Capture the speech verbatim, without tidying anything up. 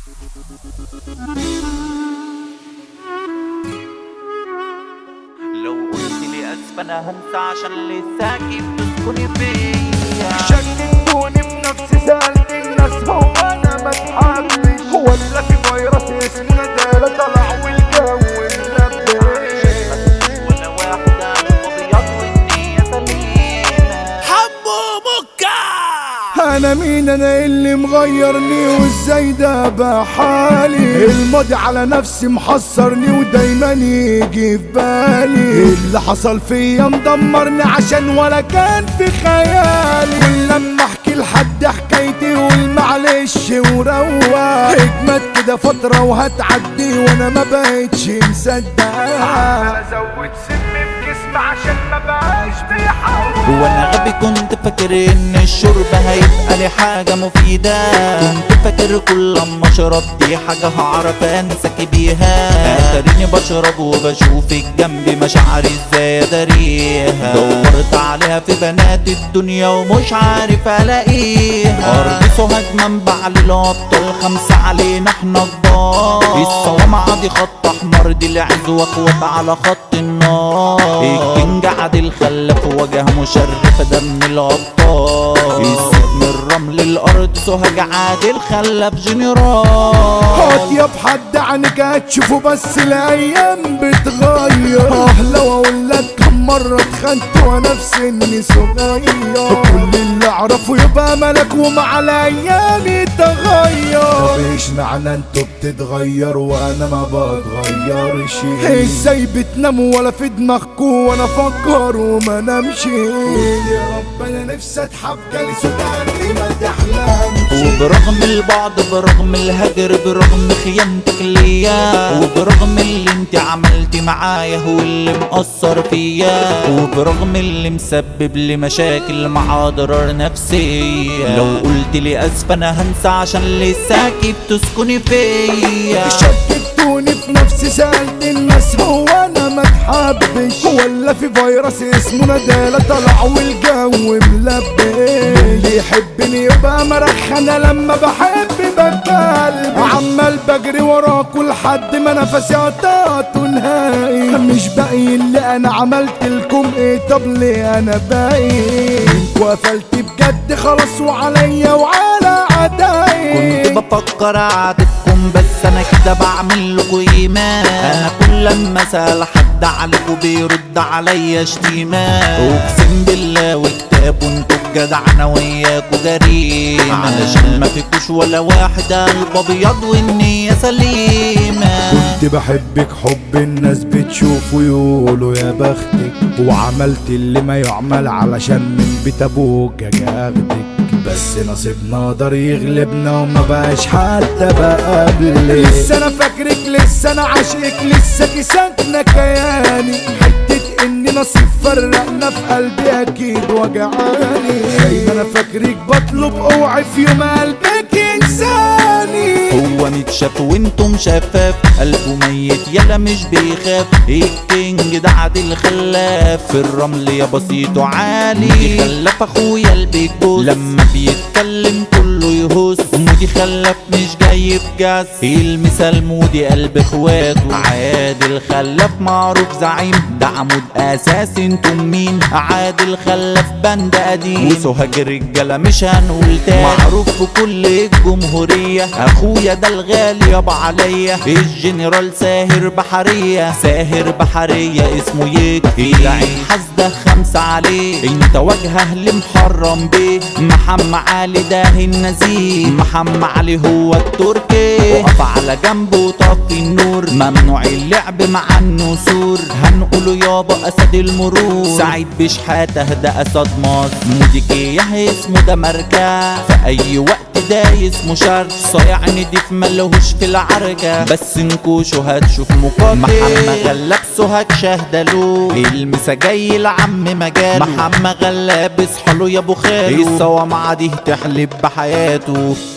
لو قلت لي اسف انا هنسى عشان لساكي بتسكني فيا. شككوني بنفسي سألت الناس هو انا ما اتحبش ولا في فيروس اسمه ندالة طلع والجو ملبس ولا واحدة ابيض والنية سليمة. حمو مكة انا مين؟ انا اللي مغيرني وازاي ده بحالي؟ الماضي على نفسي محصرني ودايما يجي في بالي اللي حصل فيا مدمرني عشان ولا كان في خيالي. كل لما احكي لحد حكايتي يقول معلش وروق اجمد كده فترة وهتعدي وانا ما بقتش مصدق. ازود سم في جسمي عشان ما بقاش بيحاول. وانا غبي كنت فاكر ان الشرب هيبقى لي حاجة مفيدة. كنت فاكر كل لما اشرب دي حاجة هعرف انسك بيها. اتاريني بشرب وبشوفك جنبي مشاعري ازاي اداريها. دورت عليها في بنات الدنيا ومش عارف الاقيها. ارض سوهاج منبع للابطال خمسة علينا احنا كبار. الصوامعة دي خط احمر دي العز واخوات على خط النار. الكينج عادل خلف وجه مشرف ده من الابطال. يسيب من الرمل الارض سوهاج عادل خلف جنرال. يا بحد عنك هتشوفه بس الايام بتغير. اه لو اقول لك كم مرة اتخنت وانا في سني صغير. كل اللي اعرفه يبقى ملك ومع الايام يتغير. طب ايش معنى انتوا بتتغيروا وانا ما بتغيرش؟ ازاي بتناموا ولا في دماغكوا وانا افكر وما نمشي؟ يا رب انا نفسي اتحب جالس وتعني ما تحلمش. وبرغم البعد برغم الهجر برغم خيانتك ليا. وبرغم اللي انت عملتي معايا هو اللي مأثر فيا. وبرغم اللي مسبب لي مشاكل مع اضرار نفسية. لو قلت لي اسف انا هنسى عشان لساكي بتسكني فيا. شككتوني في نفسي سألت الناس هو انا ما اتحبش ولا في فيروس اسمه ندالة طلع والجو ملبس. اللي يحبني يبقى مرخنة لما بحب بتكلم. عمال بجري وراكوا لحد ما نفسي قطعته نهائي. مش باقي اللي انا عملت لكم ايه؟ طب ليه انا باقي؟ وقفلت بجد خلاص وعليا وعلى عداي. كنت بفكر اعاتبكم بس انا كده بعمل لكم ايمان. انا كل لما اسال حد عليكم بيرد عليا شتيمة. اقسم بالله وكتاب وانتوا بجدع انا وياكوا جريمة. علشان ما فيكوش ولا واحد قلب ابيض والنية سليمة. كنت بحبك حب الناس بتشوف ويقولوا يا بختك. وعملت اللي ما يعمل علشان من بيت ابوك اخدك. بس نصيبنا قدر يغلبنا وما بقاش حتى بقابلك. لسه انا فاكرك لسه انا عاشقك لسه ساكنة كياني. حتة ان نصيب فرقنا في قلبي اكيد وجعاني. دايما انا فاكرك بطلب اوعي في يوم قلبك انساني. هو متشاف وانتم شفاف قلبه ميت يلا مش بيخاف. الكينج ده عادل خلاف في الرمل يا بسيط وعالي. مودي خلف اخويا البيج بوس لما بيتكلم كله يهوس. مودي خلف مش جاي بجاز المثال مودي قلب اخواته. عادل خلف معروف زعيم ده عمود اساسي. انتم مين؟ عادل خلف بند قديم وسوهاج رجاله مش هنقول تاني. معروف في كل الجمهوريه اخويا ده الغالي يابا عليا. الجنرال ساهر بحريه ساهر بحريه اسمه يكفي. العين حاسده خمسه عليه انت وجهه اللي محرم بيه. محمد علي ده النزيه. محمد علي هو التركي. وقف على جنبه وطفي النور. ممنوع اللعب مع النسور. هنقوله يابا اسد المرور. سعيد بشحاته ده اسد مصر. موديكيه اسمه ده ماركة في اي وقت دايس مشار. صايع نضيف ملهوش في العركة بس نكوشه هتشوف مقاتل. محمد غلاب سوهاج شهدلو المسا جاي لعم مجاله. محمد غلاب اصحى له يا ابو خالو. الصوامعة دي تحلب بحياته.